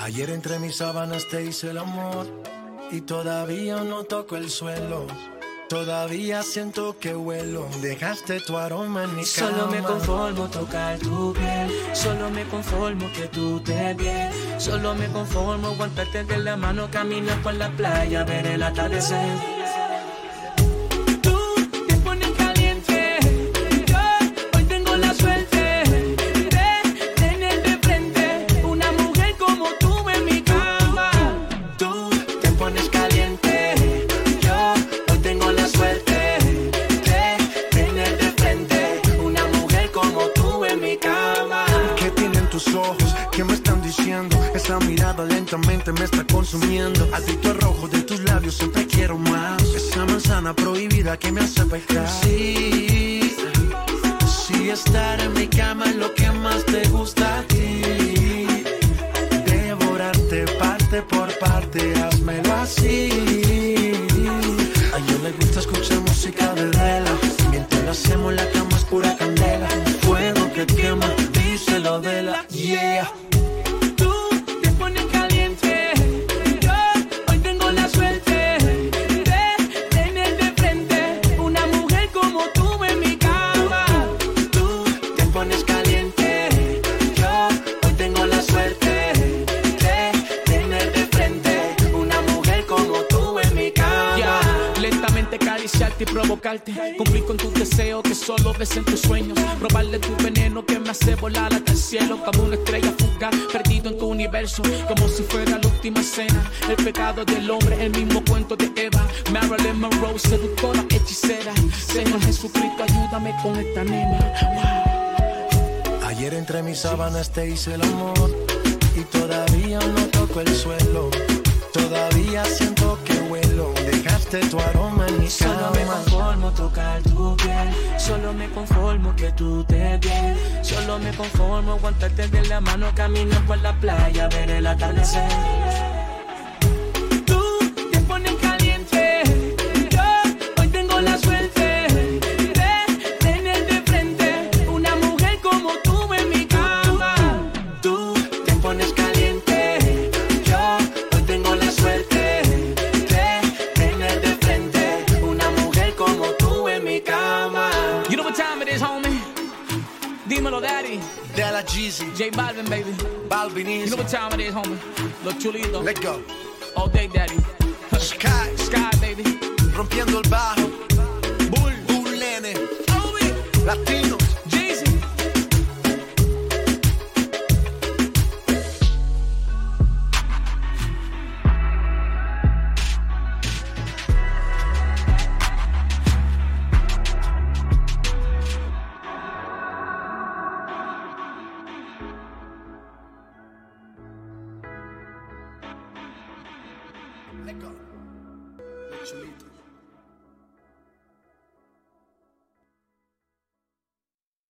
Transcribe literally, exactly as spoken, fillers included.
Ayer entre mis sábanas te hice el amor y todavía no toco el suelo. Todavía siento que huelo, dejaste tu aroma en mi cama. Solo me conformo tocar tu piel, solo me conformo que tú te bien. Solo me conformo aguantarte de la mano, caminar por la playa, ver el atardecer. ¿Qué me están diciendo? Esa mirada lentamente me está consumiendo. Adicto al rojo de tus labios, siempre quiero más. Esa manzana prohibida que me hace pecar. Sí, sí, estar en mi cama es lo que más te gusta a ti. Devorarte parte por parte, házmelo así. A ella le gusta escuchar música de vela. Mientras lo hacemos, la cama es pura candela. Fuego que quema, díselo de la yeah. Y provocarte, cumplir con tus deseos que solo ves en tus sueños, robarle tu veneno que me hace volar hasta el cielo, como una estrella fugaz, perdido en tu universo, como si fuera la última cena. El pecado del hombre, el mismo cuento de Eva. Marilyn Monroe, seductora, hechicera. Señor Jesucristo, ayúdame con esta nena. Wow. Ayer entre mis sábanas te hice el amor y todavía no toco el suelo. Todavía siento que huelo, dejaste tu aroma en mi cama. Solo me conformo tocar tu piel, solo me conformo que tú te bien. Solo me conformo aguantarte de la mano, caminar por la playa, ver el atardecer. Tú te pones caliente, yo hoy tengo la suerte de tener de frente una mujer como tú en mi cama. Tú te pones caliente. Dímelo, daddy. De la Jeezy. J Balvin, baby. Balvin easy. You know what time it is, homie. Los chulitos. Let's go. All day, daddy. Sky. Sky, baby. Rompiendo el bajo. Bull. Bull nene. Latino. Jeezy. Let go. Chulito.